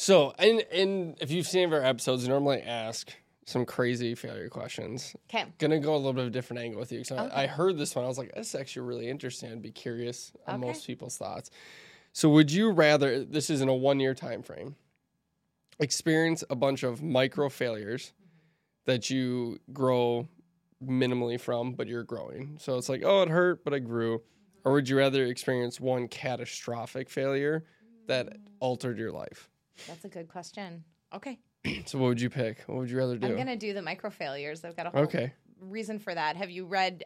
So, and if you've seen any of our episodes, I normally ask some crazy failure questions. Okay. Gonna go a little bit of a different angle with you. So I heard this one. I was like, this is actually really interesting. I'd be curious on most people's thoughts. So would you rather, this is in a 1-year time frame, experience a bunch of micro failures that you grow minimally from, but you're growing? So it's like, oh, it hurt, but I grew. Or would you rather experience one catastrophic failure that altered your life? That's a good question. Okay. So what would you pick? What would you rather do? I'm going to do the micro failures. I've got a whole reason for that. Have you read,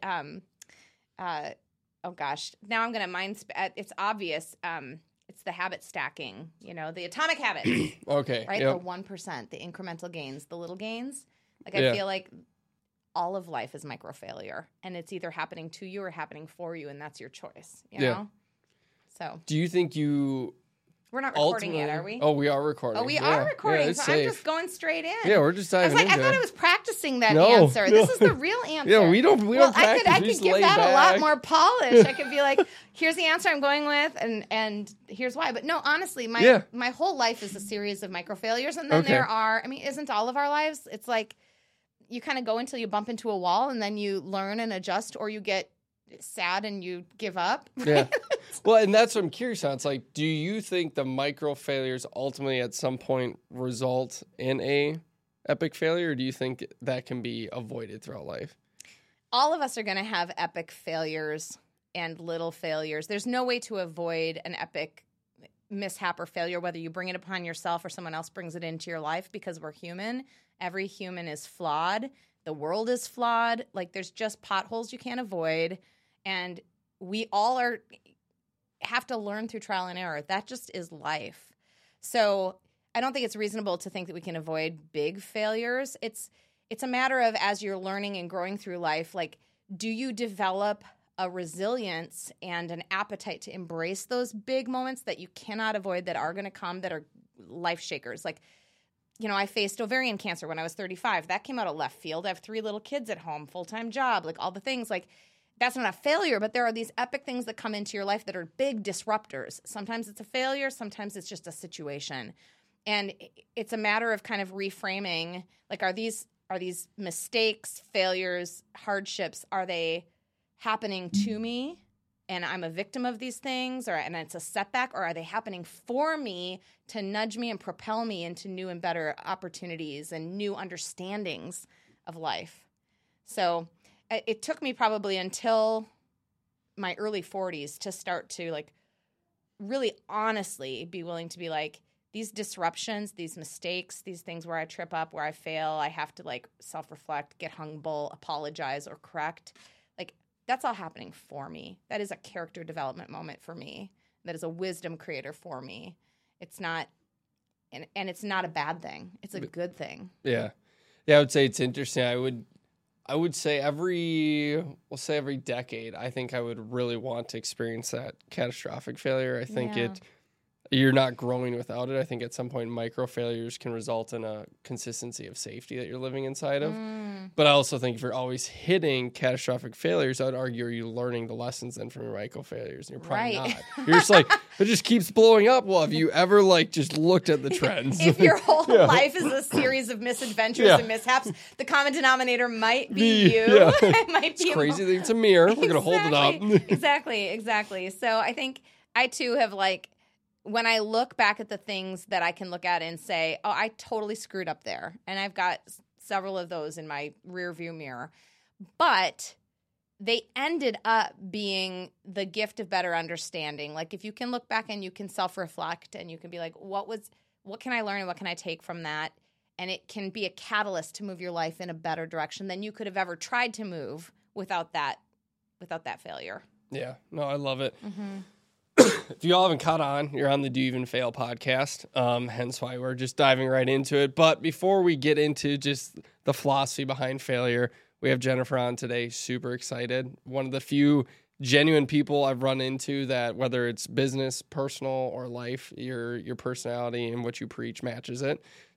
oh gosh, now I'm going to it's obvious. It's the habit stacking, the atomic habits. Okay. Right? Yep. The 1%, the incremental gains, the little gains. Like I feel like all of life is micro failure, and it's either happening to you or happening for you, and that's your choice, you know? So. Do you think We're not recording yet, are we? Oh, we are recording. Oh, we are recording, yeah, so safe. I'm just going straight in. Yeah, we're just diving into I thought I was practicing that answer. No. This is the real answer. Yeah, we don't practice. I could give that a lot more polish. I could be like, here's the answer I'm going with, and here's why. But no, honestly, my whole life is a series of micro failures, and then there are, isn't all of our lives? It's like you kind of go until you bump into a wall, and then you learn and adjust, or you get sad and you give up. Right? Yeah. Well, and that's what I'm curious on. It's like, do you think the micro failures ultimately at some point result in a epic failure, or do you think that can be avoided throughout life? All of us are going to have epic failures and little failures. There's no way to avoid an epic mishap or failure, whether you bring it upon yourself or someone else brings it into your life, because we're human. Every human is flawed. The world is flawed. Like, there's just potholes you can't avoid. And we all have to learn through trial and error. That just is life. So I don't think it's reasonable to think that we can avoid big failures. It's a matter of, as you're learning and growing through life, like, do you develop a resilience and an appetite to embrace those big moments that you cannot avoid, that are going to come, that are life shakers? Like, I faced ovarian cancer when I was 35. That came out of left field. I have 3 little kids at home, full-time job, like all the things. Like, that's not a failure, but there are these epic things that come into your life that are big disruptors. Sometimes it's a failure. Sometimes it's just a situation. And it's a matter of kind of reframing. Like, are these mistakes, failures, hardships, are they happening to me and I'm a victim of these things, and it's a setback, or are they happening for me to nudge me and propel me into new and better opportunities and new understandings of life? So it took me probably until my early 40s to start to, like, really honestly be willing to be like, these disruptions, these mistakes, these things where I trip up, where I fail, I have to, like, self-reflect, get humble, apologize, or correct. Like, that's all happening for me. That is a character development moment for me. That is a wisdom creator for me. It's not, and it's not a bad thing. It's a good thing. Yeah. Yeah, I would say it's interesting. I would say every decade, I think I would really want to experience that catastrophic failure. I think you're not growing without it. I think at some point micro failures can result in a consistency of safety that you're living inside of. But I also think if you're always hitting catastrophic failures, I would argue, are you learning the lessons then from your micro failures? And you're probably not. You're just like, it just keeps blowing up. Well, have you ever, like, just looked at the trends? If your whole life is a series of misadventures and mishaps, the common denominator might be you. Yeah. It might be it's crazy that it's a mirror. We're going to hold it up. Exactly. So I think I, too, have, like, when I look back at the things that I can look at and say, oh, I totally screwed up there. And I've got several of those in my rear view mirror. But they ended up being the gift of better understanding. Like, if you can look back and you can self-reflect and you can be like, what can I learn and what can I take from that? And it can be a catalyst to move your life in a better direction than you could have ever tried to move without that failure. Yeah. No, I love it. Mm-hmm. If you all haven't caught on, you're on the Do You Even Fail podcast, hence why we're just diving right into it. But before we get into just the philosophy behind failure, we have Jennifer on today. Super excited. One of the few genuine people I've run into that, whether it's business, personal, or life, your personality and what you preach matches it.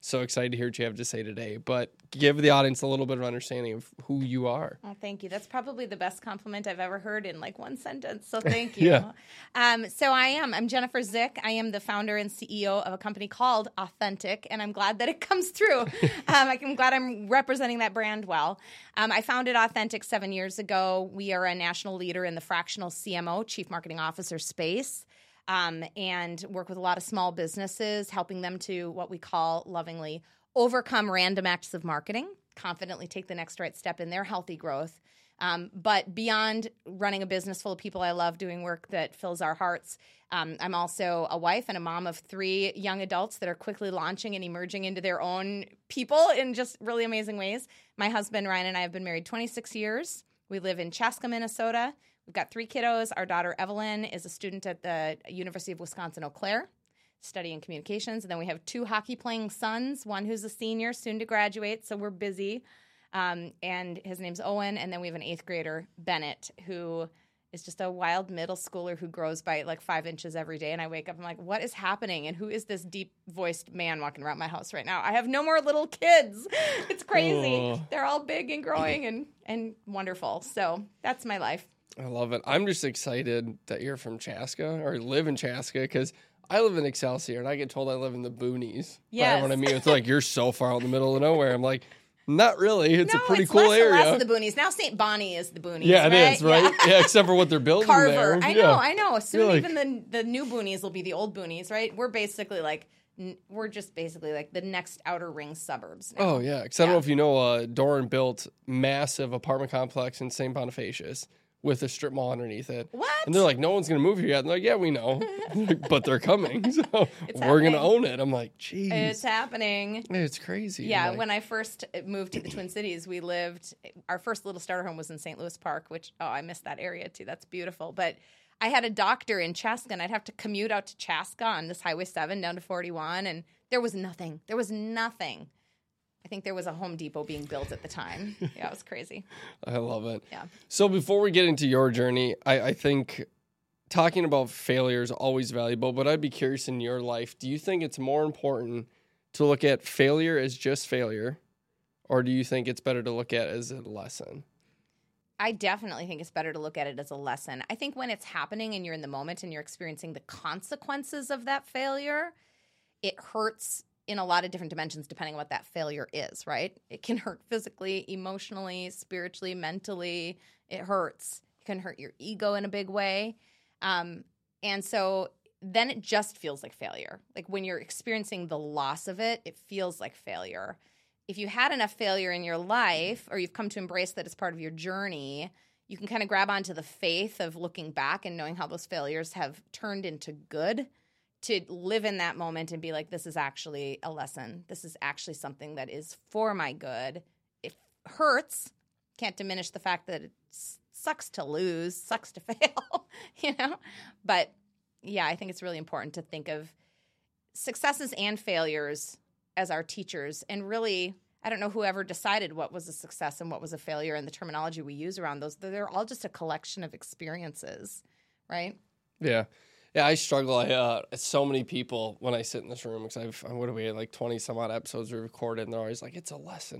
So excited to hear what you have to say today. But give the audience a little bit of understanding of who you are. Oh, thank you. That's probably the best compliment I've ever heard in like one sentence. So thank you. Yeah. So I'm Jennifer Zick. I am the founder and CEO of a company called Authentic, and I'm glad that it comes through. I'm glad I'm representing that brand well. I founded Authentic 7 years ago. We are a national leader in the fractional CMO, Chief Marketing Officer space. And work with a lot of small businesses, helping them to what we call lovingly overcome random acts of marketing, confidently take the next right step in their healthy growth. But beyond running a business full of people I love, doing work that fills our hearts, I'm also a wife and a mom of 3 young adults that are quickly launching and emerging into their own people in just really amazing ways. My husband, Ryan, and I have been married 26 years. We live in Chaska, Minnesota. We've got 3 kiddos. Our daughter, Evelyn, is a student at the University of Wisconsin-Eau Claire, studying communications. And then we have 2 hockey-playing sons, one who's a senior, soon to graduate, so we're busy. And his name's Owen. And then we have an 8th grader, Bennett, who is just a wild middle schooler who grows by like 5 inches every day. And I wake up, I'm like, what is happening? And who is this deep-voiced man walking around my house right now? I have no more little kids. It's crazy. Oh. They're all big and growing and wonderful. So that's my life. I love it. I'm just excited that you're from Chaska or live in Chaska because I live in Excelsior and I get told I live in the boonies. Yes. But I mean, it's like you're so far out in the middle of nowhere. I'm like, not really. It's a pretty it's cool less area. and less of the boonies. Now St. Bonnie is the boonies. Yeah, it right? is, right? Yeah, except for what they're building Carver. there. I know. Soon You're even the new boonies will be the old boonies, right? We're just basically like the next outer ring suburbs now. Oh, yeah. Because I don't know if you know, Doran built massive apartment complex in St. Bonifacius with a strip mall underneath it. What? And they're like, no one's going to move here yet. And they're like, yeah, we know. But they're coming. So It's we're going to happening. own it. I'm like, geez. It's happening. It's crazy. Yeah, Like, when I first moved to the Twin Cities, our first little starter home was in St. Louis Park, which, I miss that area too. That's beautiful. But I had a doctor in Chaska, and I'd have to commute out to Chaska on this Highway 7 down to 41, and there was nothing. There was nothing. I think there was a Home Depot being built at the time. Yeah, it was crazy. I love it. Yeah. So before we get into your journey, I think talking about failure is always valuable, but I'd be curious in your life, do you think it's more important to look at failure as just failure, or do you think it's better to look at it as a lesson? I definitely think it's better to look at it as a lesson. I think when it's happening and you're in the moment and you're experiencing the consequences of that failure, it hurts in a lot of different dimensions depending on what that failure is, right? It can hurt physically, emotionally, spiritually, mentally. It hurts. It can hurt your ego in a big way. And so then it just feels like failure. Like when you're experiencing the loss of it, it feels like failure. If you had enough failure in your life, or you've come to embrace that as part of your journey, you can kind of grab onto the faith of looking back and knowing how those failures have turned into good, to live in that moment and be like, this is actually a lesson. This is actually something that is for my good. It hurts. Can't diminish the fact that it sucks to lose, sucks to fail, But yeah, I think it's really important to think of successes and failures as our teachers. And really, I don't know whoever decided what was a success and what was a failure and the terminology we use around those. They're all just a collection of experiences, right? Yeah. Yeah, I struggle. So many people when I sit in this room, because what do we have, like 20 some odd episodes we recorded, and they're always like, it's a lesson.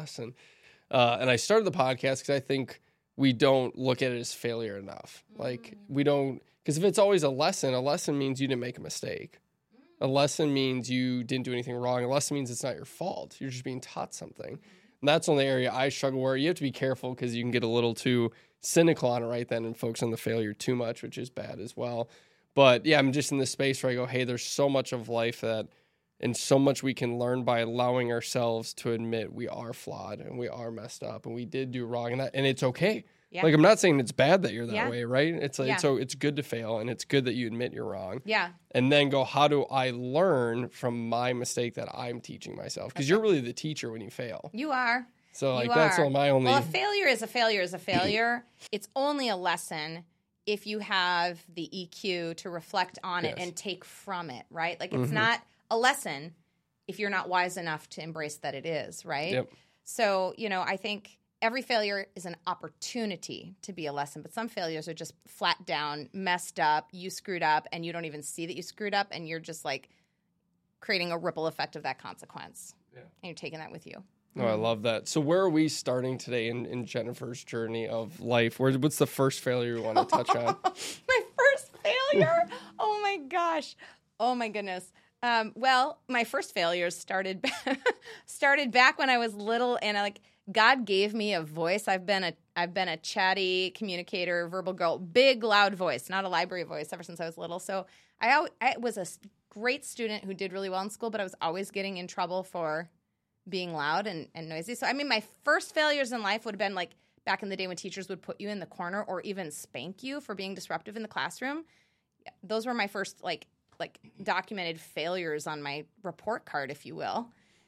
And I started the podcast because I think we don't look at it as failure enough. Like we don't, because if it's always a lesson means you didn't make a mistake. A lesson means you didn't do anything wrong. A lesson means it's not your fault. You're just being taught something. And that's the only area I struggle where you have to be careful because you can get a little too cynical on it right then and focus on the failure too much, which is bad as well. But yeah, I'm just in this space where I go, hey, there's so much of life and so much we can learn by allowing ourselves to admit we are flawed and we are messed up and we did do wrong, and it's okay. Yeah. Like I'm not saying it's bad that you're that Yeah. way, right? It's like Yeah. so it's good to fail and it's good that you admit you're wrong. Yeah. And then go, how do I learn from my mistake that I'm teaching myself? Because you're really the teacher when you fail. You are. So like You that's are. all my only. Well, a failure is a failure is a failure. It's only a lesson if you have the EQ to reflect on it Yes. and take from it, right? Like it's not a lesson if you're not wise enough to embrace that it is, right? Yep. So, I think every failure is an opportunity to be a lesson, but some failures are just flat down, messed up, you screwed up, and you don't even see that you screwed up, and you're just like creating a ripple effect of that consequence. Yeah. And you're taking that with you. Oh, I love that. So where are we starting today in Jennifer's journey of life? What's the first failure you want to touch on? My first failure? Oh my gosh. Oh my goodness. Well, my first failures started back when I was little, and God gave me a voice. I've been a chatty communicator, verbal girl, big loud voice, not a library voice, ever since I was little. So I was a great student who did really well in school, but I was always getting in trouble for being loud and noisy. So, I mean, my first failures in life would have been like back in the day when teachers would put you in the corner or even spank you for being disruptive in the classroom. Those were my first like documented failures on my report card, if you will.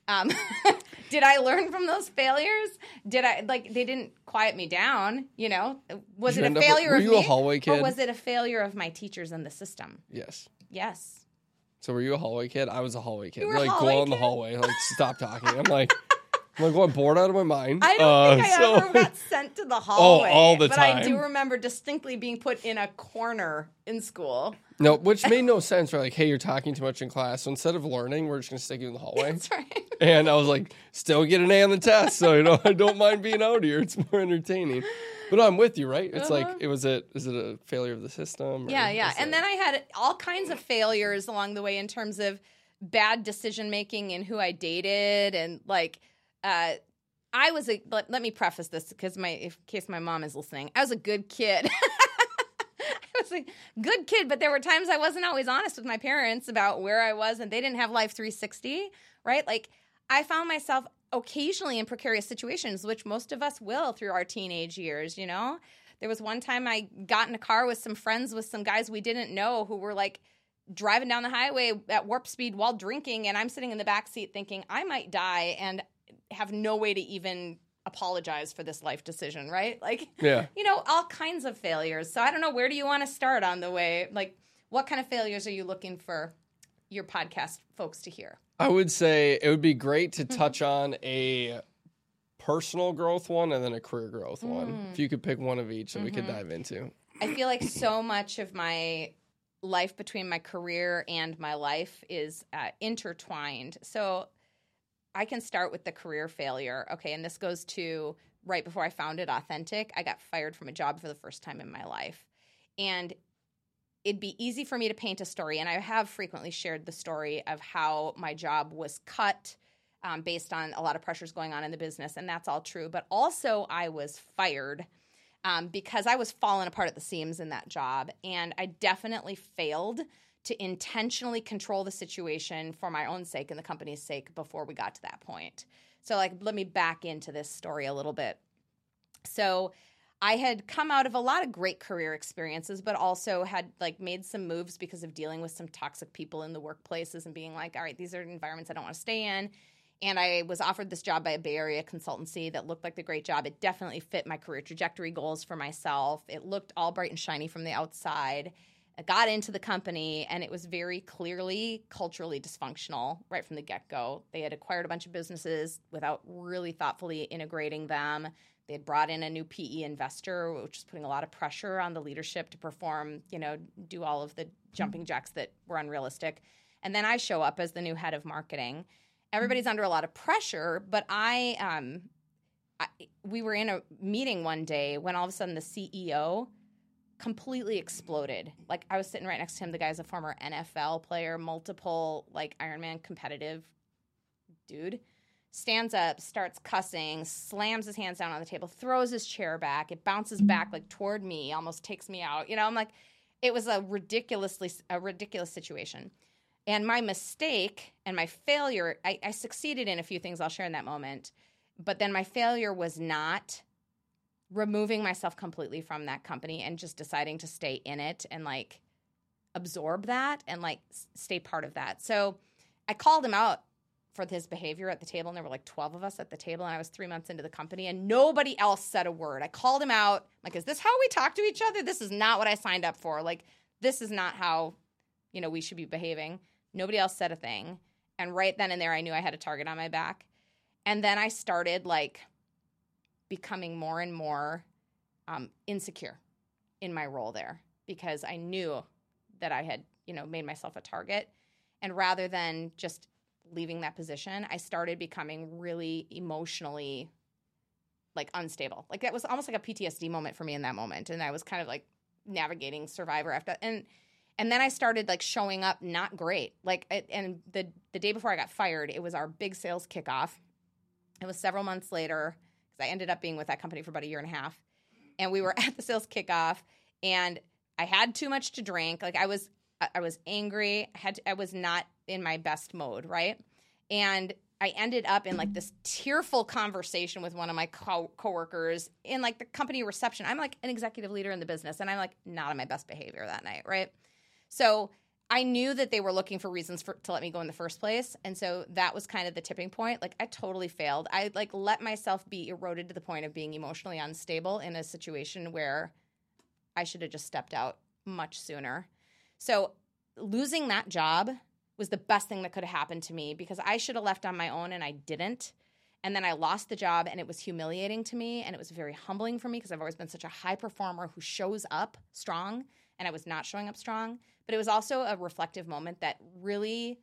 Did I learn from those failures? They didn't quiet me down, you know? Was it a failure of me? Were you a hallway kid? Or was it a failure of my teachers and the system? Yes. Yes. So were you a hallway kid? I was a hallway kid. You were a Like, hallway go out in the kid? hallway. Like, stop talking. I'm like going bored out of my mind. I don't think I ever got sent to the hallway. all the but I time. do remember distinctly being put in a corner in school. No, which made no sense. We're like, hey, you're talking too much in class. So instead of learning, we're just going to stick you in the hallway. That's right. And I was like, still get an A on the test. So, I don't mind being out here. It's more entertaining. But I'm with you, right? It's like, is it a failure of the system? Yeah. And then I had all kinds of failures along the way in terms of bad decision making and who I dated. And let me preface this because in case my mom is listening, I was a good kid. I was a good kid, but there were times I wasn't always honest with my parents about where I was, and they didn't have Life 360, right? Like, I found myself occasionally in precarious situations, which most of us will through our teenage years, you know? There was one time I got in a car with some friends with some guys we didn't know who were like driving down the highway at warp speed while drinking, and I'm sitting in the back seat thinking I might die and have no way to even apologize for this life decision, right? Like, yeah. All kinds of failures. So I don't know, where do you want to start on the way? Like, what kind of failures are you looking for your podcast folks to hear? I would say it would be great to touch on a personal growth one and then a career growth one. If you could pick one of each that we could dive into. I feel like so much of my life between my career and my life is intertwined. So I can start with the career failure. Okay, and this goes to right before I founded Authentic. I got fired from a job for the first time in my life. And it'd be easy for me to paint a story, and I have frequently shared the story of how my job was cut based on a lot of pressures going on in the business, and that's all true. But also I was fired because I was falling apart at the seams in that job, and I definitely failed to intentionally control the situation for my own sake and the company's sake before we got to that point. So, let me back into this story a little bit. So I had come out of a lot of great career experiences, but also had made some moves because of dealing with some toxic people in the workplaces and being like, all right, these are environments I don't want to stay in. And I was offered this job by a Bay Area consultancy that looked like the great job. It definitely fit my career trajectory goals for myself. It looked all bright and shiny from the outside. I got into the company, and it was very clearly culturally dysfunctional right from the get-go. They had acquired a bunch of businesses without really thoughtfully integrating them. They had brought in a new PE investor, which was putting a lot of pressure on the leadership to perform, do all of the jumping jacks that were unrealistic. And then I show up as the new head of marketing. Everybody's under a lot of pressure, but we were in a meeting one day when all of a sudden the CEO completely exploded. I was sitting right next to him. The guy's a former NFL player, multiple Ironman competitive dude. Stands up, starts cussing, slams his hands down on the table, throws his chair back. It bounces back toward me, almost takes me out. I'm like, it was a ridiculous situation. And my mistake and my failure, I succeeded in a few things I'll share in that moment. But then my failure was not removing myself completely from that company and just deciding to stay in it and absorb that and stay part of that. So I called him out for his behavior at the table, and there were 12 of us at the table, and I was 3 months into the company, and nobody else said a word. I called him out. Is this how we talk to each other? This is not what I signed up for. This is not how, we should be behaving. Nobody else said a thing. And right then and there, I knew I had a target on my back. And then I started becoming more and more insecure in my role there because I knew that I had, made myself a target. And rather than just leaving that position, I started becoming really emotionally like unstable. Like that was almost like a PTSD moment for me in that moment. And I was kind of like navigating Survivor after. And then I started like showing up not great. Like, and the day before I got fired, it was our big sales kickoff. It was several months later because I ended up being with that company for about a year and a half. And we were at the sales kickoff and I had too much to drink. Like I was angry. I was not in my best mode. Right. And I ended up in like this tearful conversation with one of my coworkers in like the company reception. I'm like an executive leader in the business and I'm like not on my best behavior that night. Right. So I knew that they were looking for reasons to let me go in the first place. And so that was kind of the tipping point. Like I totally failed. I like let myself be eroded to the point of being emotionally unstable in a situation where I should have just stepped out much sooner. So losing that job was the best thing that could have happened to me because I should have left on my own and I didn't. And then I lost the job and it was humiliating to me and it was very humbling for me because I've always been such a high performer who shows up strong and I was not showing up strong. But it was also a reflective moment that really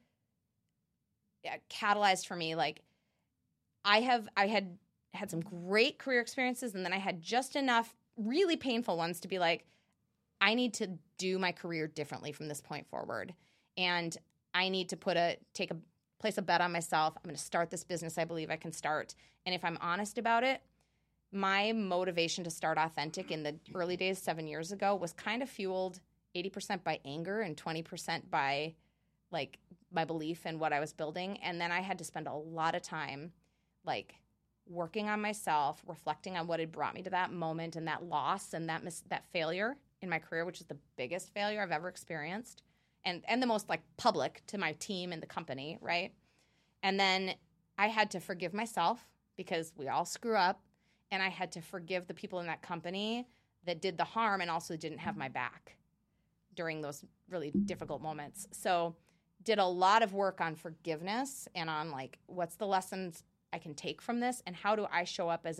catalyzed for me. Like I had some great career experiences and then I had just enough really painful ones to be like, I need to do my career differently from this point forward. And I need to place a bet on myself. I'm going to start this business I believe I can start. And if I'm honest about it, my motivation to start Authentic in the early days 7 years ago was kind of fueled 80% by anger and 20% by like my belief in what I was building. And then I had to spend a lot of time like working on myself, reflecting on what had brought me to that moment and that loss and that failure in my career, which is the biggest failure I've ever experienced. And the most like public to my team and the company, right? And then I had to forgive myself because we all screw up. And I had to forgive the people in that company that did the harm and also didn't have my back during those really difficult moments. So did a lot of work on forgiveness and on like, what's the lessons I can take from this? And how do I show up as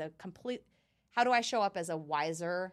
a wiser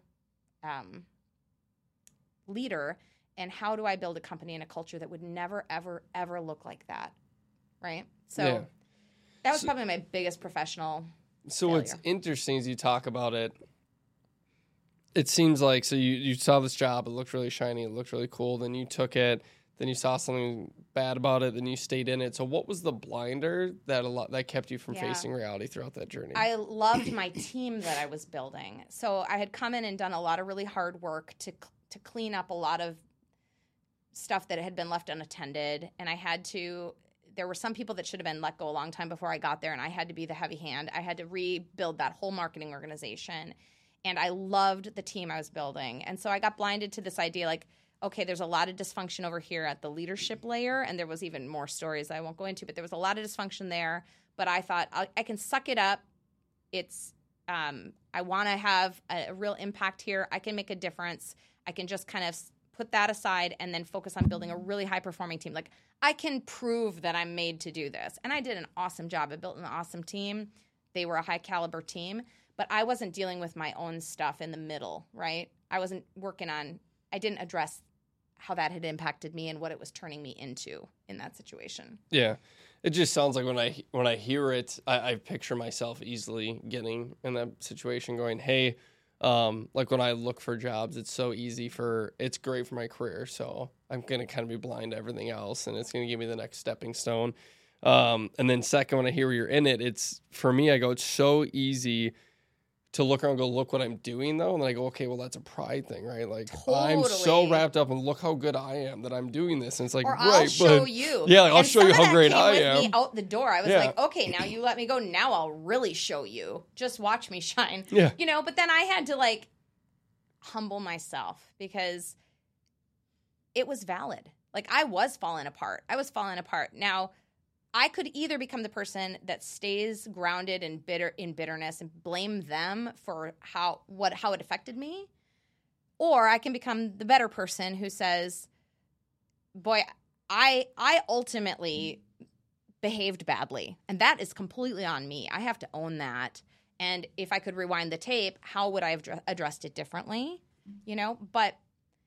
leader? And how do I build a company and a culture that would never, ever, ever look like that? Right? So that was probably my biggest professional failure. What's interesting is you talk about it. It seems like, so you saw this job, it looked really shiny, it looked really cool, then you took it, then you saw something bad about it, then you stayed in it. So what was the blinder that kept you from facing reality throughout that journey? I loved my team that I was building. So I had come in and done a lot of really hard work to clean up a lot of stuff that had been left unattended. And there were some people that should have been let go a long time before I got there. And I had to be the heavy hand. I had to rebuild that whole marketing organization. And I loved the team I was building. And so I got blinded to this idea like, okay, there's a lot of dysfunction over here at the leadership layer. And there was even more stories I won't go into, but there was a lot of dysfunction there. But I thought I can suck it up. I want to have a real impact here. I can make a difference. I can just kind of put that aside and then focus on building a really high-performing team. Like, I can prove that I'm made to do this. And I did an awesome job. I built an awesome team. They were a high-caliber team. But I wasn't dealing with my own stuff in the middle, right? I didn't address how that had impacted me and what it was turning me into in that situation. Yeah. It just sounds like when I hear it, I picture myself easily getting in that situation going, hey, like when I look for jobs, it's so easy it's great for my career. So I'm going to kind of be blind to everything else and it's going to give me the next stepping stone. And then second, when I hear you're in it, it's so easy to look around and go, look what I'm doing though. And then I go, okay, well that's a pride thing, right? Like totally. I'm so wrapped up and look how good I am that I'm doing this. And it's like, or I'll show you. Yeah, like, I'll show you how great I am. Me out the door. I was like, okay, now you let me go. Now I'll really show you. Just watch me shine. Yeah. But then I had to like humble myself because it was valid. Like I was falling apart. Now, I could either become the person that stays grounded in bitterness and blame them for how it affected me, or I can become the better person who says, boy, I ultimately behaved badly, and that is completely on me. I have to own that. And if I could rewind the tape, how would I have addressed it differently? But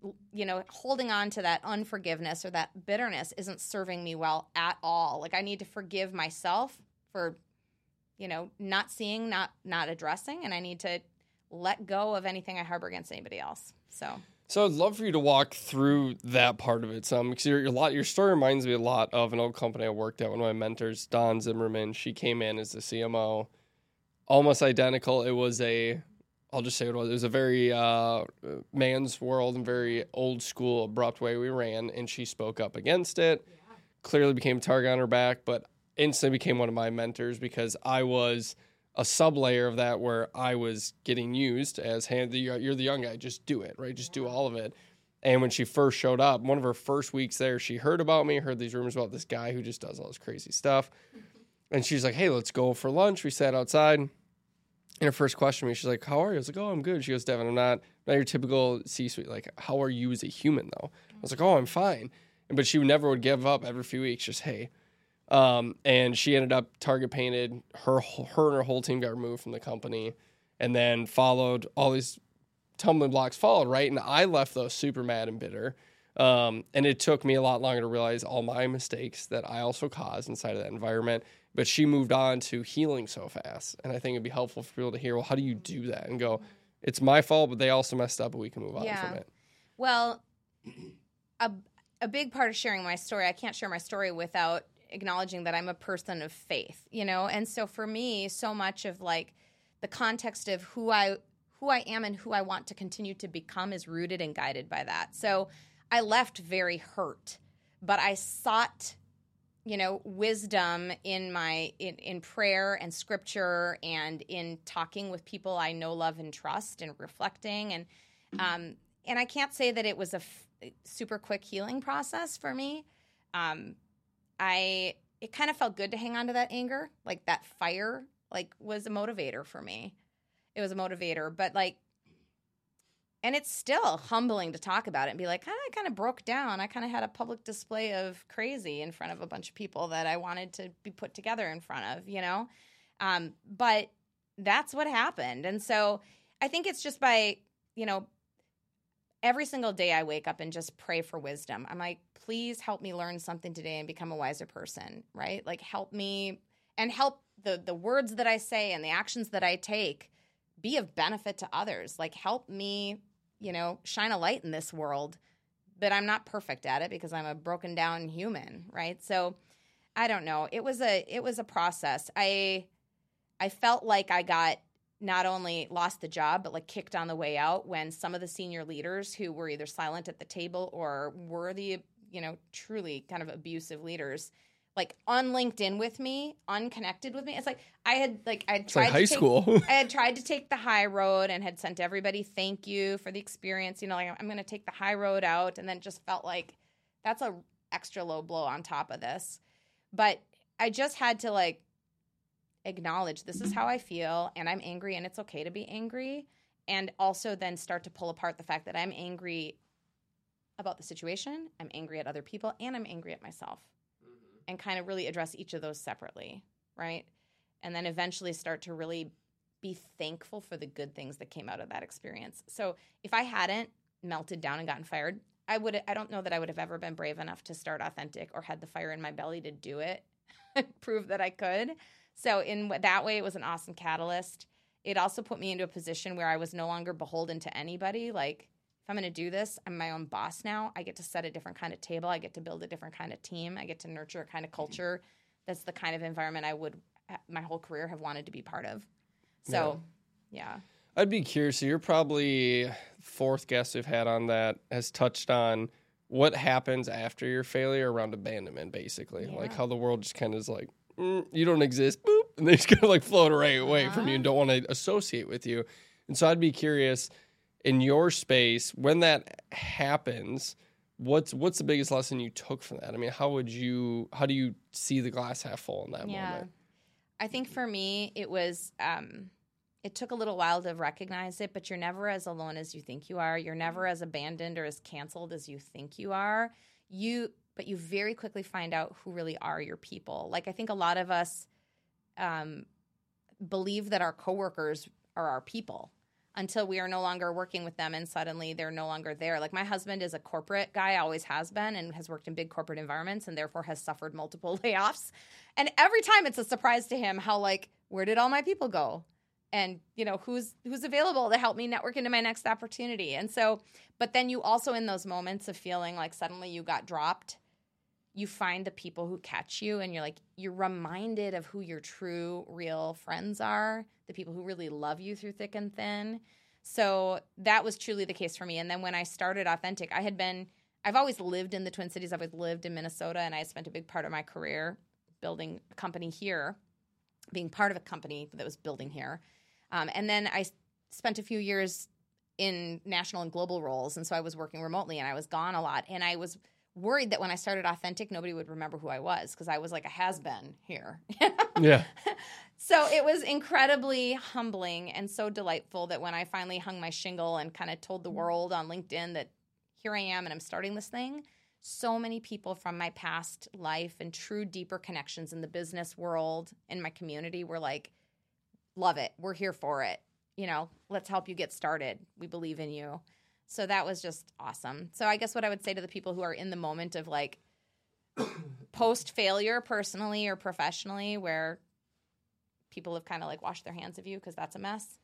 holding on to that unforgiveness or that bitterness isn't serving me well at all. Like I need to forgive myself for, not seeing, not addressing, and I need to let go of anything I harbor against anybody else. So I'd love for you to walk through that part of it some, because your story reminds me a lot of an old company I worked at. One of my mentors, Dawn Zimmerman, she came in as the CMO, almost identical. I'll just say what it was. It was a very man's world and very old school, abrupt way we ran, and she spoke up against it. Yeah. Clearly became a target on her back, but instantly became one of my mentors because I was a sub-layer of that where I was getting used as, hey, you're the young guy, just do it, right? Just do all of it. And when she first showed up, one of her first weeks there, she heard about me, heard these rumors about this guy who just does all this crazy stuff. And she's like, hey, let's go for lunch. We sat outside. And her first question to me, she's like, how are you? I was like, oh, I'm good. She goes, Devin, I'm not your typical C-suite. Like, how are you as a human, though? I was like, oh, I'm fine. But she never would give up every few weeks, just, hey. And she ended up target painted. Her and her whole team got removed from the company. And then followed, all these tumbling blocks followed, right? And I left, though, super mad and bitter. And it took me a lot longer to realize all my mistakes that I also caused inside of that environment. But she moved on to healing so fast. And I think it'd be helpful for people to hear, well, how do you do that? And go, it's my fault, but they also messed up, but we can move on from it. Well, a big part of sharing my story, I can't share my story without acknowledging that I'm a person of faith, And so for me, so much of like the context of who I am and who I want to continue to become is rooted and guided by that. So I left very hurt, but I sought wisdom in prayer and scripture and in talking with people I know, love, and trust, and reflecting. And I can't say that it was a super quick healing process for me. It kind of felt good to hang on to that anger, like that fire, was a motivator for me. It was a motivator, but and it's still humbling to talk about it and be like, I kind of broke down. I kind of had a public display of crazy in front of a bunch of people that I wanted to be put together in front of, But that's what happened. And so I think it's just by, every single day I wake up and just pray for wisdom. I'm like, please help me learn something today and become a wiser person, right? Help me and help the words that I say and the actions that I take be of benefit to others. Help me shine a light in this world, but I'm not perfect at it because I'm a broken down human, right? So I don't know. It was a process. I felt like I got not only lost the job, but kicked on the way out when some of the senior leaders who were either silent at the table or were the, truly kind of abusive leaders, unlinked with me, unconnected with me. It's I had tried high school. I had tried to take the high road and had sent everybody thank you for the experience. I'm going to take the high road out, and then just felt like that's a extra low blow on top of this. But I just had to acknowledge this is how I feel, and I'm angry, and it's okay to be angry, and also then start to pull apart the fact that I'm angry about the situation, I'm angry at other people, and I'm angry at myself. And kind of really address each of those separately, right? And then eventually start to really be thankful for the good things that came out of that experience. So if I hadn't melted down and gotten fired, I don't know that I would have ever been brave enough to start Authentic or had the fire in my belly to do it, prove that I could. So in that way, it was an awesome catalyst. It also put me into a position where I was no longer beholden to anybody. If I'm going to do this, I'm my own boss now. I get to set a different kind of table. I get to build a different kind of team. I get to nurture a kind of culture. That's the kind of environment I would, my whole career, have wanted to be part of. So, yeah. I'd be curious. So you're probably fourth guest we've had on that has touched on what happens after your failure around abandonment, basically. Yeah. How the world just kind of is you don't exist, boop, and they just kind of float right away from you and don't want to associate with you. And so I'd be curious, in your space, when that happens, what's the biggest lesson you took from that? I mean, how do you see the glass half full in that moment? I think for me, it was, it took a little while to recognize it, but you're never as alone as you think you are. You're never as abandoned or as canceled as you think you are. But you very quickly find out who really are your people. I think a lot of us believe that our coworkers are our people. until we are no longer working with them and suddenly they're no longer there. Like, my husband is a corporate guy, always has been, and has worked in big corporate environments and therefore has suffered multiple layoffs. And every time it's a surprise to him how, like, where did all my people go? And, you know, who's available to help me network into my next opportunity? And so, but then you also, in those moments of feeling like suddenly you got dropped, you find the people who catch you, and you're reminded of who your true, real friends are, the people who really love you through thick and thin. So that was truly the case for me. And then when I started Authentic, I've always lived in the Twin Cities. I've always lived in Minnesota, and I spent a big part of my career building a company here, being part of a company that was building here. And then I spent a few years in national and global roles, and so I was working remotely, and I was gone a lot. And I was worried that when I started Authentic, nobody would remember who I was because I was like a has-been here. Yeah. So it was incredibly humbling and so delightful that when I finally hung my shingle and kind of told the world on LinkedIn that here I am and I'm starting this thing, so many people from my past life and true deeper connections in the business world and my community were like, love it. We're here for it. You know, let's help you get started. We believe in you. So that was just awesome. So I guess what I would say to the people who are in the moment of like post-failure personally or professionally where people have kind of like washed their hands of you because that's a mess,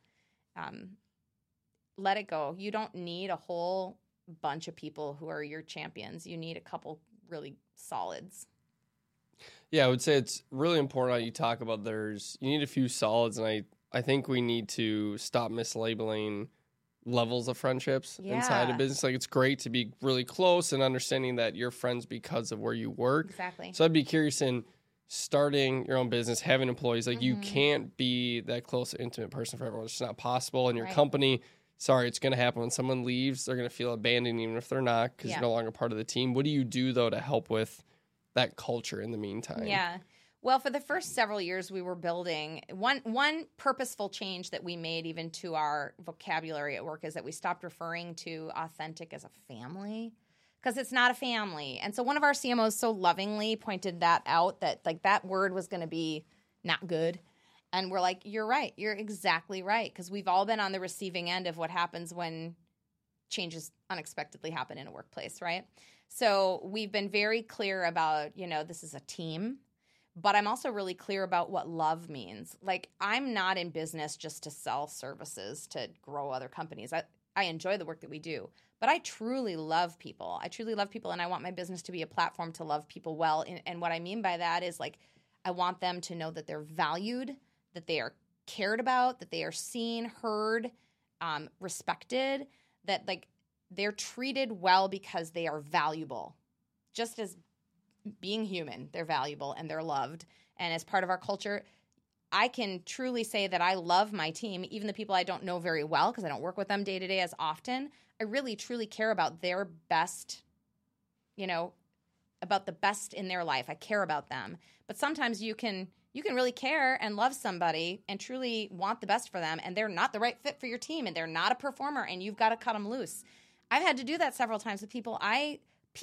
let it go. You don't need a whole bunch of people who are your champions. You need a couple really solids. Yeah, I would say it's really important how you talk about you need a few solids, and I think we need to stop mislabeling levels of friendships inside a business. Like, it's great to be really close and understanding that you're friends because of where you work. Exactly. So I'd be curious in starting your own business, having employees, like you can't be that close, intimate person for everyone. It's just not possible. And your company, sorry, it's going to happen. When someone leaves, they're going to feel abandoned even if they're not because you're no longer part of the team. What do you do, though, to help with that culture in the meantime? Yeah. Well, for the first several years we were building, one purposeful change that we made even to our vocabulary at work is that we stopped referring to Authentic as a family because it's not a family. And so one of our CMOs so lovingly pointed that out that like that word was going to be not good. And we're like, you're right. You're exactly right. Because we've all been on the receiving end of what happens when changes unexpectedly happen in a workplace, right? So we've been very clear about, you know, this is a team. But I'm also really clear about what love means. Like, I'm not in business just to sell services to grow other companies. I enjoy the work that we do. But I truly love people. I truly love people, and I want my business to be a platform to love people well. And what I mean by that is, like, I want them to know that they're valued, that they are cared about, that they are seen, heard, respected, that, like, they're treated well because they are valuable. Just as being human, they're valuable and they're loved. And as part of our culture, I can truly say that I love my team, even the people I don't know very well because I don't work with them day to day as often. I really, truly care about their best, you know, about the best in their life. I care about them. But sometimes you can really care and love somebody and truly want the best for them, and they're not the right fit for your team, and they're not a performer, and you've got to cut them loose. I've had to do that several times with people I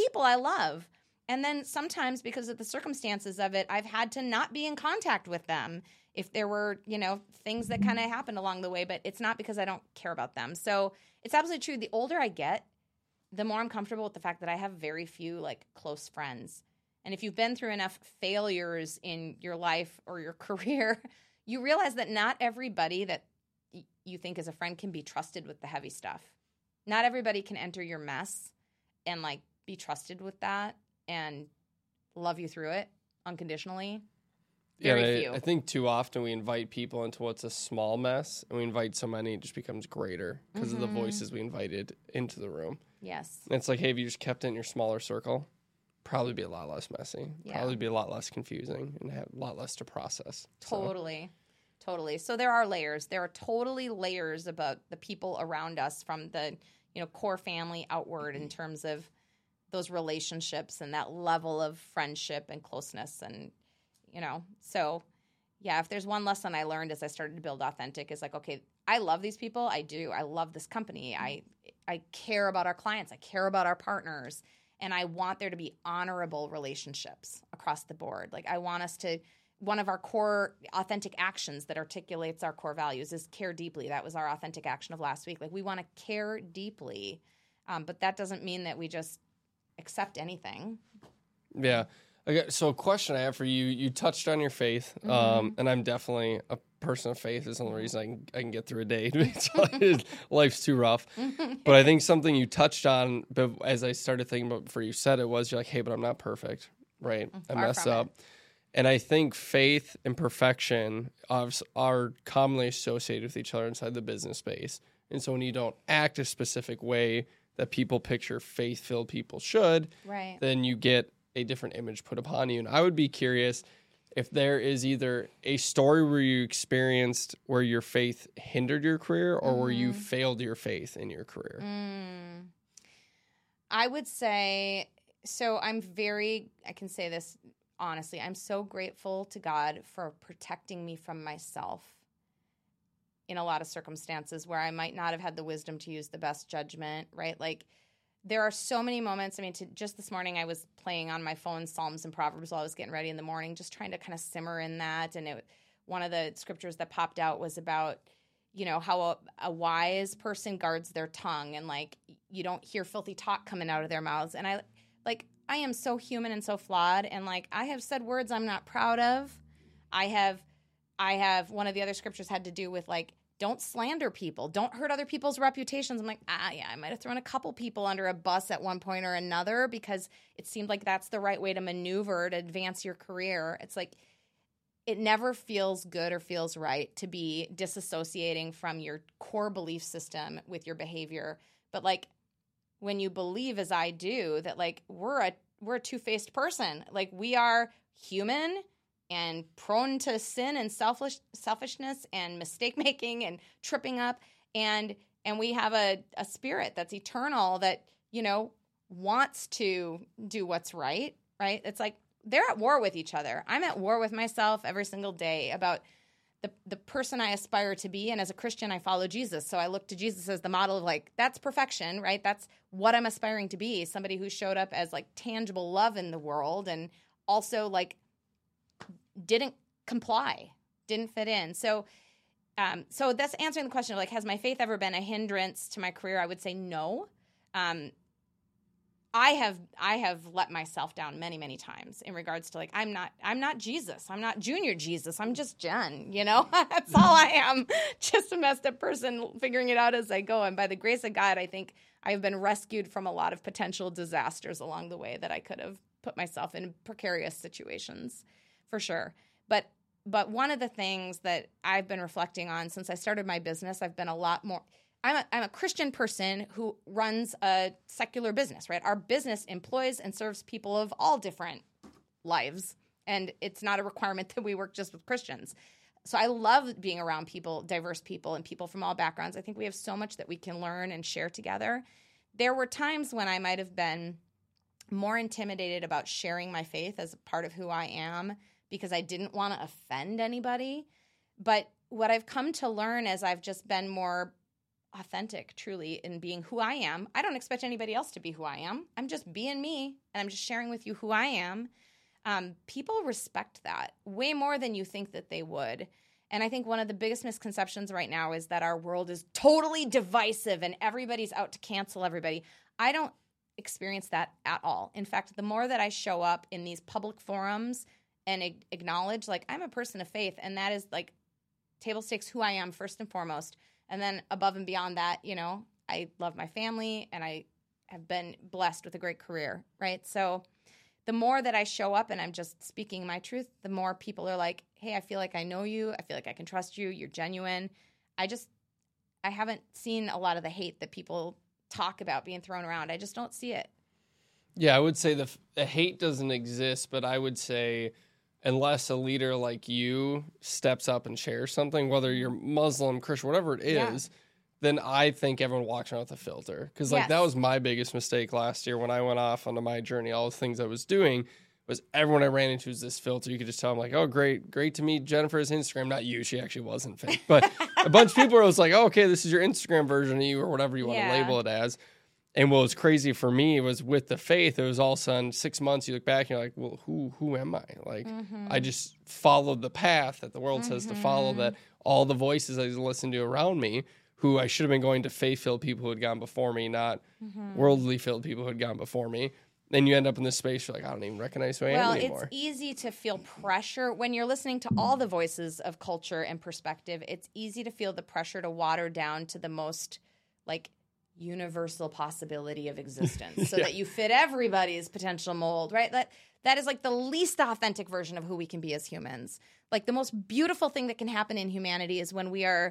love. And then sometimes because of the circumstances of it, I've had to not be in contact with them if there were, you know, things that kind of happened along the way, but it's not because I don't care about them. So it's absolutely true. The older I get, the more I'm comfortable with the fact that I have very few, like, close friends. And if you've been through enough failures in your life or your career, you realize that not everybody that you think is a friend can be trusted with the heavy stuff. Not everybody can enter your mess and, like, be trusted with that and love you through it unconditionally. Very few. I think too often we invite people into what's a small mess, and we invite so many, it just becomes greater because of the voices we invited into the room. Yes. And it's like, hey, if you just kept it in your smaller circle, probably be a lot less messy, probably be a lot less confusing, and have a lot less to process. Totally. Totally. So there are layers. There are totally layers about the people around us from the, you know, core family outward in terms of those relationships and that level of friendship and closeness. And, you know, so yeah, if there's one lesson I learned as I started to build Authentic is like, okay, I love these people. I do. I love this company. I care about our clients. I care about our partners. And I want there to be honorable relationships across the board. Like, I want us to one of our core authentic actions that articulates our core values is care deeply. That was our authentic action of last week. Like, we want to care deeply, but that doesn't mean that we just accept anything. Yeah. Okay, so a question I have for you, you touched on your faith, and I'm definitely a person of faith. Is the only reason I can get through a day. Life's too rough. But I think something you touched on, but as I started thinking about before you said it, was you're like, hey, but I'm not perfect, right? I mess up. And I think faith and perfection are commonly associated with each other inside the business space. And so when you don't act a specific way that people picture faith-filled people should, right, then you get a different image put upon you. And I would be curious if there is either a story where you experienced where your faith hindered your career or where you failed your faith in your career. I would say, so I can say this honestly, I'm so grateful to God for protecting me from myself in a lot of circumstances where I might not have had the wisdom to use the best judgment, right? Like, there are so many moments. I mean, just this morning I was playing on my phone Psalms and Proverbs while I was getting ready in the morning, just trying to kind of simmer in that. And one of the scriptures that popped out was about, how a wise person guards their tongue, and like, you don't hear filthy talk coming out of their mouths. And I am so human and so flawed, and like, I have said words I'm not proud of. I have one of the other scriptures had to do with like, don't slander people. Don't hurt other people's reputations. I'm like, yeah, I might have thrown a couple people under a bus at one point or another because it seemed like that's the right way to maneuver to advance your career. It's like, it never feels good or feels right to be disassociating from your core belief system with your behavior. But like, when you believe, as I do, that like we're a two-faced person, like we are human and prone to sin and selfishness and mistake-making and tripping up. And we have a spirit that's eternal that, wants to do what's right? It's like they're at war with each other. I'm at war with myself every single day about the person I aspire to be. And as a Christian, I follow Jesus. So I look to Jesus as the model of like, that's perfection, right? That's what I'm aspiring to be. Somebody who showed up as like tangible love in the world and also like didn't comply, didn't fit in. So that's answering the question of like, has my faith ever been a hindrance to my career? I would say no. I have let myself down many, many times in regards to like, I'm not Jesus. I'm not junior Jesus. I'm just Jen, That's all I am. Just a messed up person figuring it out as I go. And by the grace of God, I think I have been rescued from a lot of potential disasters along the way that I could have put myself in precarious situations. For sure. But one of the things that I've been reflecting on since I started my business, I've been a lot more – I'm a Christian person who runs a secular business, right? Our business employs and serves people of all different lives, and it's not a requirement that we work just with Christians. So I love being around people, diverse people, and people from all backgrounds. I think we have so much that we can learn and share together. There were times when I might have been more intimidated about sharing my faith as a part of who I am, because I didn't want to offend anybody. But what I've come to learn as I've just been more authentic, truly, in being who I am, I don't expect anybody else to be who I am. I'm just being me, and I'm just sharing with you who I am. People respect that way more than you think that they would. And I think one of the biggest misconceptions right now is that our world is totally divisive and everybody's out to cancel everybody. I don't experience that at all. In fact, the more that I show up in these public forums and acknowledge, like, I'm a person of faith, and that is, like, table stakes who I am first and foremost. And then above and beyond that, I love my family, and I have been blessed with a great career, right? So the more that I show up and I'm just speaking my truth, the more people are like, hey, I feel like I know you. I feel like I can trust you. You're genuine. I haven't seen a lot of the hate that people talk about being thrown around. I just don't see it. Yeah, I would say the hate doesn't exist, but I would say unless a leader like you steps up and shares something, whether you're Muslim, Christian, whatever it is, then I think everyone walks around with a filter. Because that was my biggest mistake last year when I went off onto my journey. All the things I was doing was everyone I ran into was this filter. You could just tell them, like, oh, great to meet Jennifer's Instagram. Not you. She actually wasn't fake. But a bunch of people were like, oh, okay, this is your Instagram version of you, or whatever you want to label it as. And what was crazy for me was with the faith, it was all of a sudden 6 months, you look back and you're like, well, who am I? Like, I just followed the path that the world says to follow, that all the voices I listened to around me, who I should have been going to faith-filled people who had gone before me, not worldly-filled people who had gone before me. Then you end up in this space, you're like, I don't even recognize who I am anymore. Well, it's easy to feel pressure when you're listening to all the voices of culture and perspective. It's easy to feel the pressure to water down to the most, like, universal possibility of existence so that you fit everybody's potential mold, right? That is like the least authentic version of who we can be as humans. Like, the most beautiful thing that can happen in humanity is when we are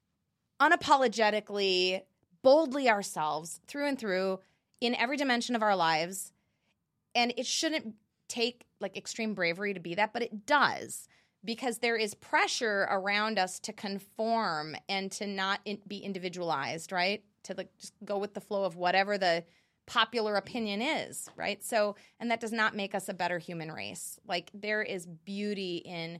unapologetically, boldly ourselves through and through in every dimension of our lives. And it shouldn't take like extreme bravery to be that, but it does, because there is pressure around us to conform and to not be individualized, right? To like just go with the flow of whatever the popular opinion is, right? So, and that does not make us a better human race. Like, there is beauty in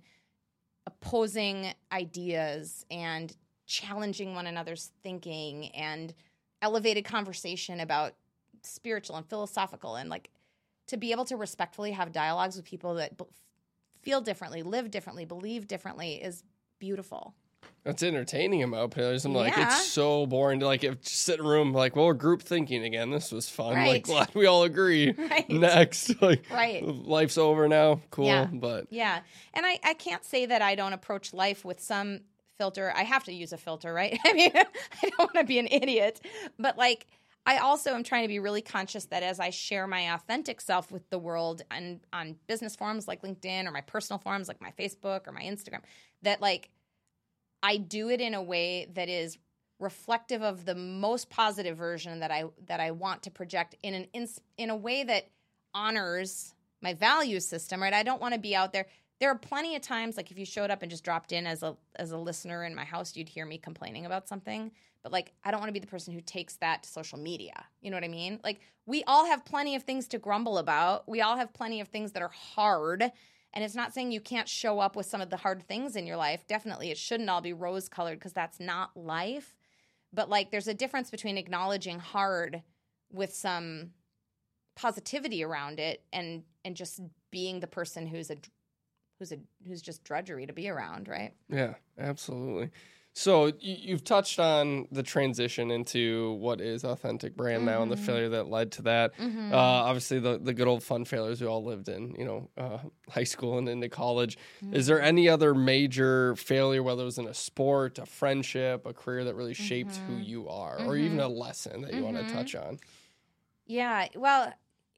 opposing ideas and challenging one another's thinking and elevated conversation about spiritual and philosophical, and like to be able to respectfully have dialogues with people that feel differently, live differently, believe differently is beautiful. It's entertaining about pillars. I'm like, it's so boring to like just sit in a room like, well, we're group thinking again. This was fun. Right. Like, glad we all agree. Right. Next, like, right. Life's over now. Cool. Yeah. But yeah, and I can't say that I don't approach life with some filter. I have to use a filter, right? I mean, I don't want to be an idiot, but like, I also am trying to be really conscious that as I share my authentic self with the world and on business forums like LinkedIn or my personal forums like my Facebook or my Instagram, that like I do it in a way that is reflective of the most positive version that I want to project in a way that honors my value system, right? I don't want to be out there. There are plenty of times, like if you showed up and just dropped in as a listener in my house, you'd hear me complaining about something. But like, I don't want to be the person who takes that to social media. You know what I mean? Like, we all have plenty of things to grumble about. We all have plenty of things that are hard. And it's not saying you can't show up with some of the hard things in your life. Definitely, it shouldn't all be rose-colored, because that's not life. But like, there's a difference between acknowledging hard with some positivity around it and just being the person who's just drudgery to be around, right? Yeah, absolutely. So you've touched on the transition into what is Authentic Brand now, and the failure that led to that. Obviously, the good old fun failures we all lived in, high school and into college. Is there any other major failure, whether it was in a sport, a friendship, a career, that really shaped who you are, or even a lesson that you want to touch on? Yeah, well,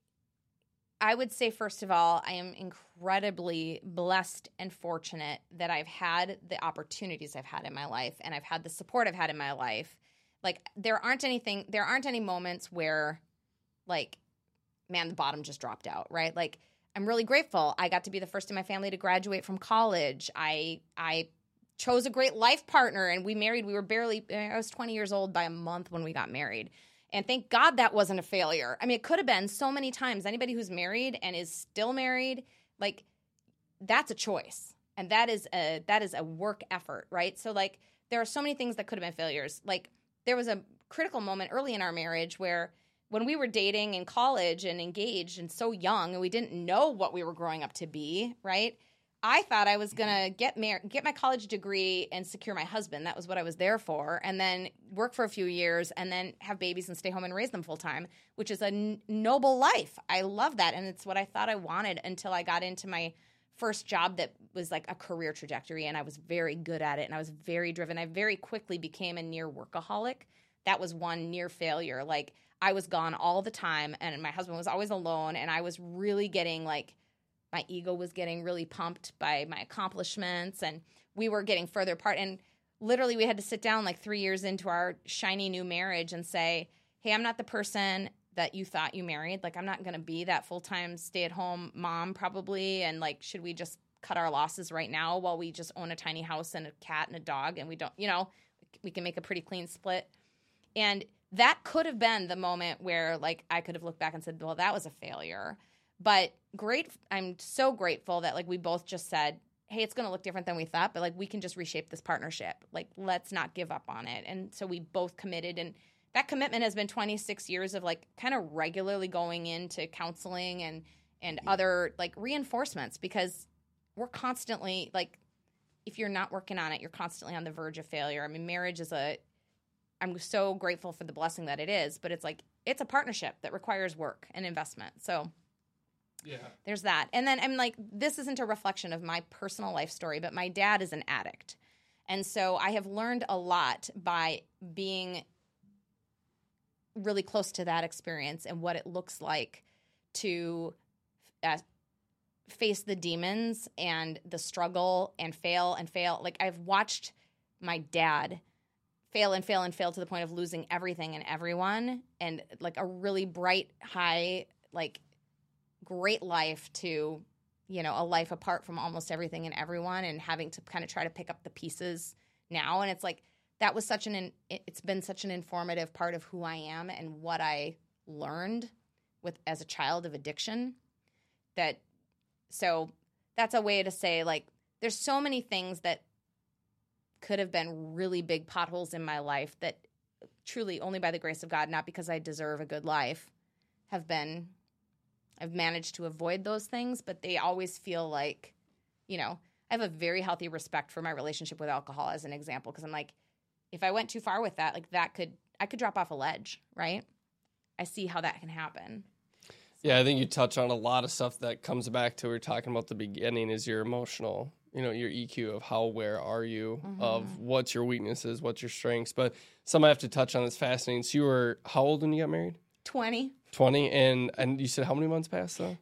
I would say, first of all, I am incredibly blessed and fortunate that I've had the opportunities I've had in my life, and I've had the support I've had in my life. Like, there aren't any moments where, like, man, the bottom just dropped out, right? Like, I'm really grateful. I got to be the first in my family to graduate from college. I chose a great life partner, and we married. I was 20 years old by a month when we got married. And thank God that wasn't a failure. I mean, it could have been so many times. Anybody who's married and is still married, like, that's a choice. And that is a work effort, right? So, like, there are so many things that could have been failures. Like, there was a critical moment early in our marriage where when we were dating in college and engaged and so young, and we didn't know what we were growing up to be, right? I thought I was going to get my college degree and secure my husband. That was what I was there for. And then work for a few years and then have babies and stay home and raise them full time, which is a noble life. I love that. And it's what I thought I wanted until I got into my first job that was like a career trajectory. And I was very good at it. And I was very driven. I very quickly became a near workaholic. That was one near failure. Like, I was gone all the time and my husband was always alone. And I was really getting like, my ego was getting really pumped by my accomplishments, and we were getting further apart. And literally, we had to sit down like 3 years into our shiny new marriage and say, hey, I'm not the person that you thought you married. Like, I'm not going to be that full-time stay-at-home mom probably. And like, should we just cut our losses right now while we just own a tiny house and a cat and a dog, and we don't, we can make a pretty clean split. And that could have been the moment where like I could have looked back and said, well, that was a failure. But I'm so grateful that like we both just said, hey, it's going to look different than we thought, but like we can just reshape this partnership. Like, let's not give up on it. And so we both committed, and that commitment has been 26 years of like kind of regularly going into counseling and other like reinforcements, because we're constantly like, if you're not working on it, you're constantly on the verge of failure. I mean, marriage is I'm so grateful for the blessing that it is, but it's like, it's a partnership that requires work and investment. So yeah, there's that. And then I'm like, this isn't a reflection of my personal life story, but my dad is an addict. And so I have learned a lot by being really close to that experience and what it looks like to face the demons and the struggle and fail and fail. Like, I've watched my dad fail and fail and fail to the point of losing everything and everyone, and like a really bright, high, like great life to, you know, a life apart from almost everything and everyone, and having to kind of try to pick up the pieces now. And it's like, that was it's been such an informative part of who I am and what I learned as a child of addiction. So that's a way to say, like, there's so many things that could have been really big potholes in my life that truly only by the grace of God, not because I deserve a good life, I've managed to avoid those things, but they always feel like, you know, I have a very healthy respect for my relationship with alcohol as an example, because I'm like, if I went too far with that, like I could drop off a ledge, right? I see how that can happen. Yeah, I think you touch on a lot of stuff that comes back to what we were talking about at the beginning, is your emotional, you know, your EQ of how aware are you of what's your weaknesses, what's your strengths. But something I have to touch on that's fascinating. So you were how old when you got married? 20. 20, and you said how many months passed though?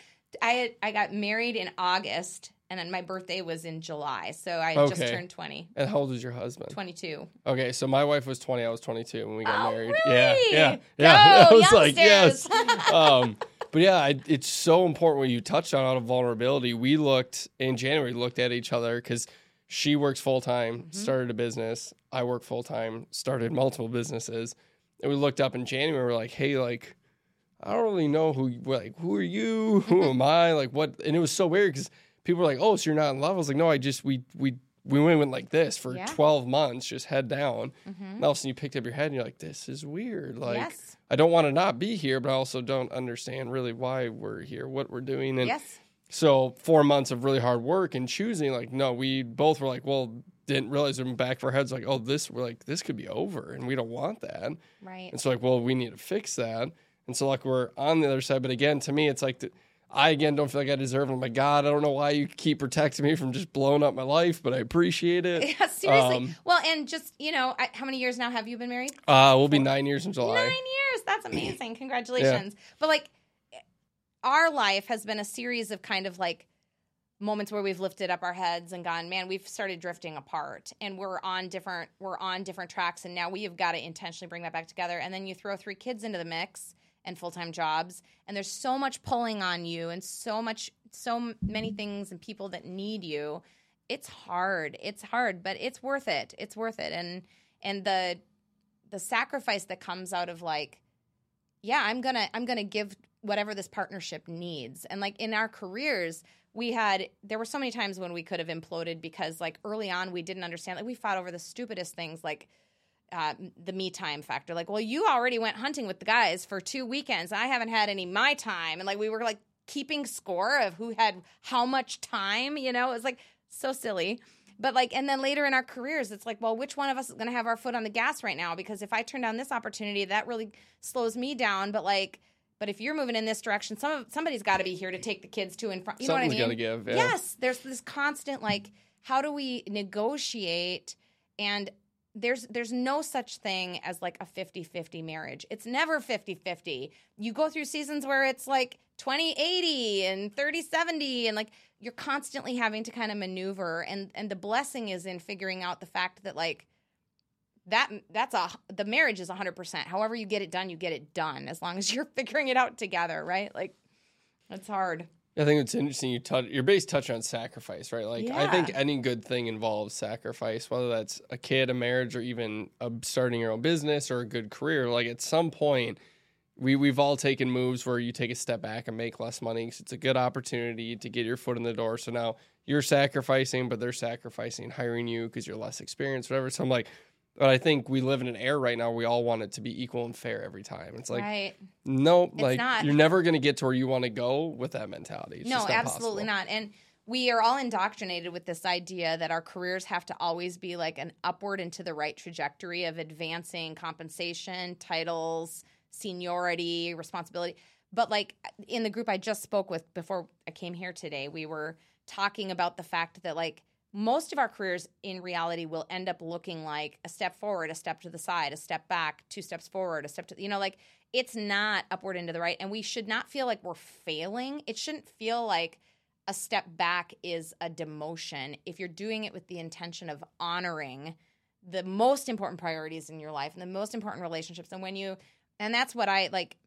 I got married in August, and then my birthday was in July, so I just turned 20. And how old was your husband? 22. Okay, so my wife was 20, I was 22 when we got married. Really? Yeah. Go, I was like, youngsters. yes. But yeah, it's so important when you touched on out of vulnerability. We looked in January, looked at each other because she works full time, started a business. I work full time, started multiple businesses, and we looked up in January. We're like, hey, like, I don't really know who are you? Who am I? Like, what? And it was so weird because people were like, oh, so you're not in love? I was like, no, we went like this for 12 months, just head down. And all of a sudden you picked up your head and you're like, this is weird. Like, I don't want to not be here, but I also don't understand really why we're here, what we're doing. And so 4 months of really hard work and choosing, like, no, we both were like, well, didn't realize in the back of our heads, like, oh, this could be over and we don't want that. Right. And so like, well, we need to fix that. And so like, we're on the other side. But again, to me, it's like, I, again, don't feel like I deserve it. Oh, my God, I don't know why you keep protecting me from just blowing up my life, but I appreciate it. Yeah, seriously. Well, and just, you know, how many years now have you been married? We'll be 9 years in July. 9 years. That's amazing. Congratulations. Yeah. But, like, our life has been a series of kind of, like, moments where we've lifted up our heads and gone, man, we've started drifting apart, and we're on different tracks, and now we have got to intentionally bring that back together. And then you throw 3 kids into the mix and full-time jobs, and there's so much pulling on you and so many things and people that need you. It's hard, but it's worth it. It's worth it. And the sacrifice that comes out of, like, yeah, I'm gonna give whatever this partnership needs. And like in our careers, there were so many times when we could have imploded because, like, early on we didn't understand. Like, we fought over the stupidest things, like the me time factor. Like, well, you already went hunting with the guys for 2 weekends. I haven't had any my time. And like, we were like keeping score of who had how much time, you know, it was like so silly. But like, and then later in our careers, it's like, well, which one of us is going to have our foot on the gas right now? Because if I turn down this opportunity, that really slows me down. But if you're moving in this direction, somebody's got to be here to take the kids to and from. You know what I mean? Something's got to give. Yeah. Yes, there's this constant, like, how do we negotiate? And there's no such thing as like a 50-50 marriage. It's never 50-50. You go through seasons where it's like 20-80 and 30-70, and like you're constantly having to kind of maneuver. And the blessing is in figuring out the fact that, like, the marriage is 100%. However you get it done, as long as you're figuring it out together, right? Like, it's hard. I think it's interesting your base touch on sacrifice, right? Like, I think any good thing involves sacrifice, whether that's a kid, a marriage, or even starting your own business or a good career. Like, at some point, we've all taken moves where you take a step back and make less money because it's a good opportunity to get your foot in the door. So now you're sacrificing, but they're sacrificing hiring you because you're less experienced, whatever. So I'm like, But I think we live in an era right now where we all want it to be equal and fair every time. It's like, right. no, It's like not. you're never going to get to where you want to go with that mentality. It's No, just not absolutely possible. not. And we are all indoctrinated with this idea that our careers have to always be like an upward and to the right trajectory of advancing compensation, titles, seniority, responsibility. But like in the group I just spoke with before I came here today, we were talking about the fact that like most of our careers in reality will end up looking like a step forward, a step to the side, a step back, 2 steps forward, a step to, like it's not upward and to the right. And we should not feel like we're failing. It shouldn't feel like a step back is a demotion if you're doing it with the intention of honoring the most important priorities in your life and the most important relationships. And that's what I like.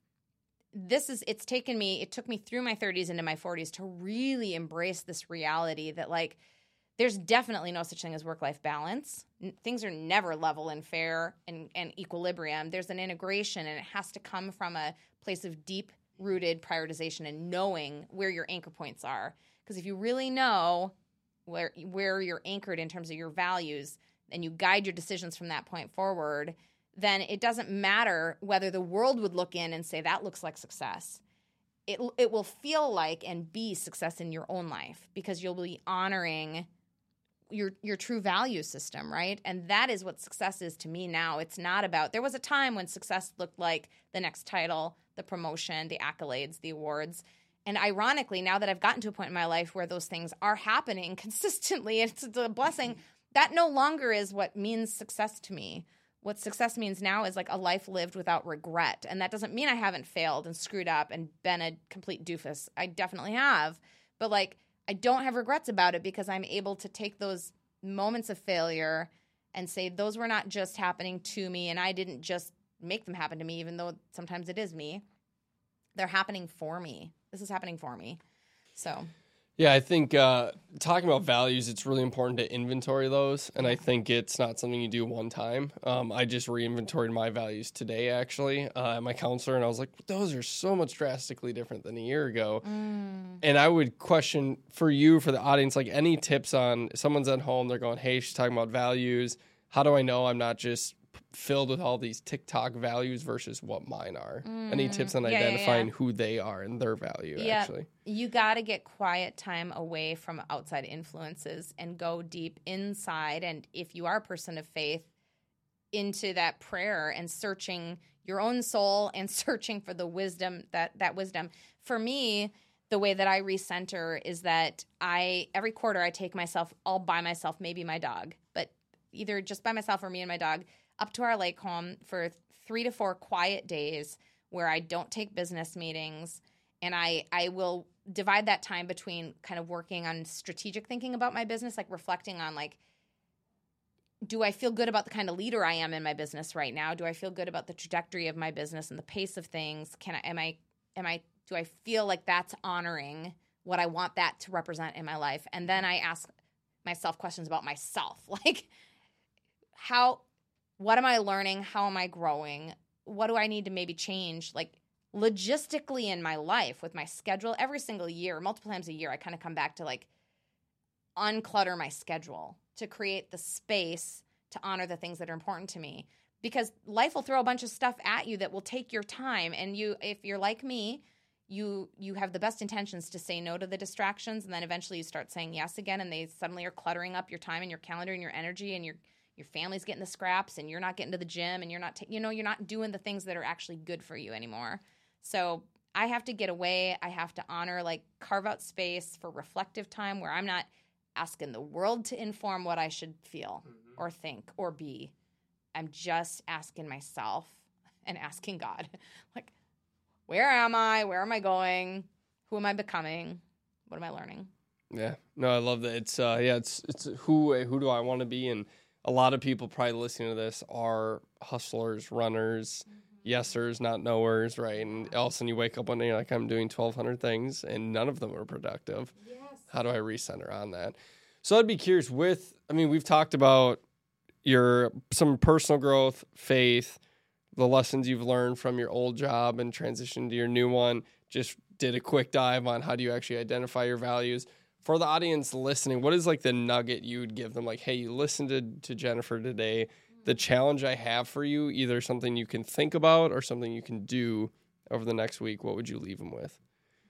It took me through my 30s into my 40s to really embrace this reality that like there's definitely no such thing as work-life balance. Things are never level and fair and equilibrium. There's an integration, and it has to come from a place of deep-rooted prioritization and knowing where your anchor points are. Because if you really know where you're anchored in terms of your values and you guide your decisions from that point forward, then it doesn't matter whether the world would look in and say that looks like success. It will feel like and be success in your own life because you'll be honoring your true value system, right? And that is what success is to me now. It's not about – there was a time when success looked like the next title, the promotion, the accolades, the awards. And ironically, now that I've gotten to a point in my life where those things are happening consistently, it's a blessing, that no longer is what means success to me. What success means now is like a life lived without regret. And that doesn't mean I haven't failed and screwed up and been a complete doofus. I definitely have. But like I don't have regrets about it because I'm able to take those moments of failure and say those were not just happening to me and I didn't just make them happen to me, even though sometimes it is me. They're happening for me. This is happening for me. So yeah, I think talking about values, it's really important to inventory those. And I think it's not something you do one time. I just re-inventoried my values today, actually, at my counselor. And I was like, those are so much drastically different than a year ago. And I would question for you, for the audience, like any tips on someone's at home, they're going, hey, she's talking about values. How do I know I'm not just filled with all these TikTok values versus what mine are? Any tips on identifying who they are and their value, actually? You got to get quiet time away from outside influences and go deep inside. And if you are a person of faith, into that prayer and searching your own soul and searching for the wisdom, that wisdom. For me, the way that I recenter is that every quarter I take myself all by myself, maybe my dog, but either just by myself or me and my dog, up to our lake home for 3 to 4 quiet days where I don't take business meetings. And I will divide that time between kind of working on strategic thinking about my business, like reflecting on like, do I feel good about the kind of leader I am in my business right now? Do I feel good about the trajectory of my business and the pace of things? Do I feel like that's honoring what I want that to represent in my life? And then I ask myself questions about myself, like what am I learning? How am I growing? What do I need to maybe change? Like logistically in my life with my schedule every single year, multiple times a year, I kind of come back to like unclutter my schedule to create the space to honor the things that are important to me. Because life will throw a bunch of stuff at you that will take your time. And if you're like me, you have the best intentions to say no to the distractions. And then eventually you start saying yes again. And they suddenly are cluttering up your time and your calendar and your energy, and your family's getting the scraps, and you're not getting to the gym, and you're not you're not doing the things that are actually good for you anymore. So I have to get away. I have to honor, like carve out space for reflective time where I'm not asking the world to inform what I should feel or think or be. I'm just asking myself and asking God, like, where am I? Where am I going? Who am I becoming? What am I learning? Yeah. No, I love that. It's who do I want to be? And a lot of people probably listening to this are hustlers, runners, yesers, not knowers, right? And all of a sudden you wake up one day and you're like, I'm doing 1,200 things and none of them are productive. Yes. How do I recenter on that? So I'd be curious we've talked about some personal growth, faith, the lessons you've learned from your old job and transition to your new one. Just did a quick dive on how do you actually identify your values. For the audience listening, what is like the nugget you would give them? Like, hey, you listened to Jennifer today. the challenge I have for you, either something you can think about or something you can do over the next week, what would you leave them with?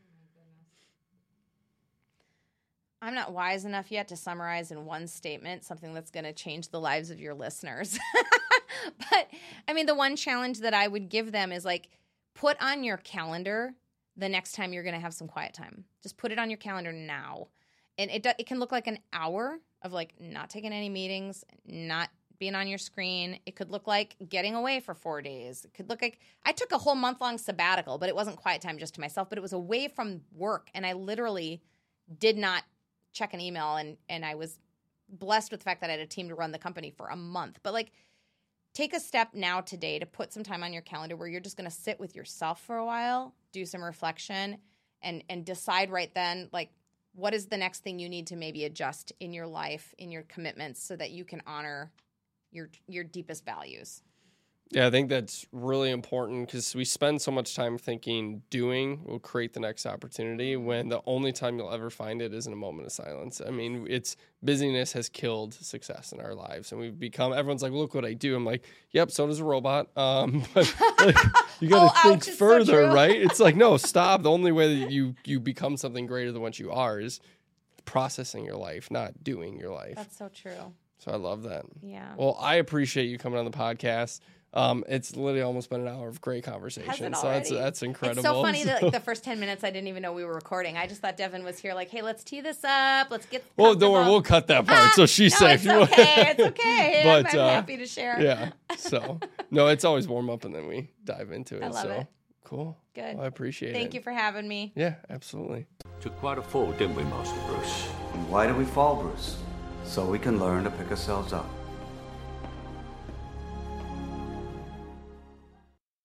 I'm not wise enough yet to summarize in one statement something that's going to change the lives of your listeners. But, I mean, the one challenge that I would give them is, like, put on your calendar the next time you're going to have some quiet time. Just put it on your calendar now. And it can look like an hour of, like, not taking any meetings, not being on your screen. It could look like getting away for 4 days. It could look like I took a whole month-long sabbatical, but it wasn't quiet time just to myself, but it was away from work. And I literally did not check an email, and I was blessed with the fact that I had a team to run the company for a month. But, like, take a step now today to put some time on your calendar where you're just going to sit with yourself for a while, do some reflection, and decide right then, like, what is the next thing you need to maybe adjust in your life, in your commitments, so that you can honor your deepest values. Yeah, I think that's really important because we spend so much time thinking doing will create the next opportunity when the only time you'll ever find it is in a moment of silence. I mean, busyness has killed success in our lives, and we've become, everyone's like, look what I do. I'm like, yep, so does a robot. But like, you got to think further, so right? It's like, no, stop. The only way that you become something greater than what you are is processing your life, not doing your life. That's so true. So I love that. Yeah. Well, I appreciate you coming on the podcast. It's literally almost been an hour of great conversation. So that's incredible. It's so funny that, like, the first 10 minutes I didn't even know we were recording. I just thought Devin was here like, hey, let's tee this up. Let's get Well, don't worry, we'll cut that part. So she's safe. It's okay. It's okay. But, I'm happy to share. Yeah. So, no, it's always warm up and then we dive into it. I love it. Cool. Good. Well, I appreciate it. Thank you for having me. Yeah, absolutely. Took quite a fall, didn't we, Master Bruce? And why do we fall, Bruce? So we can learn to pick ourselves up.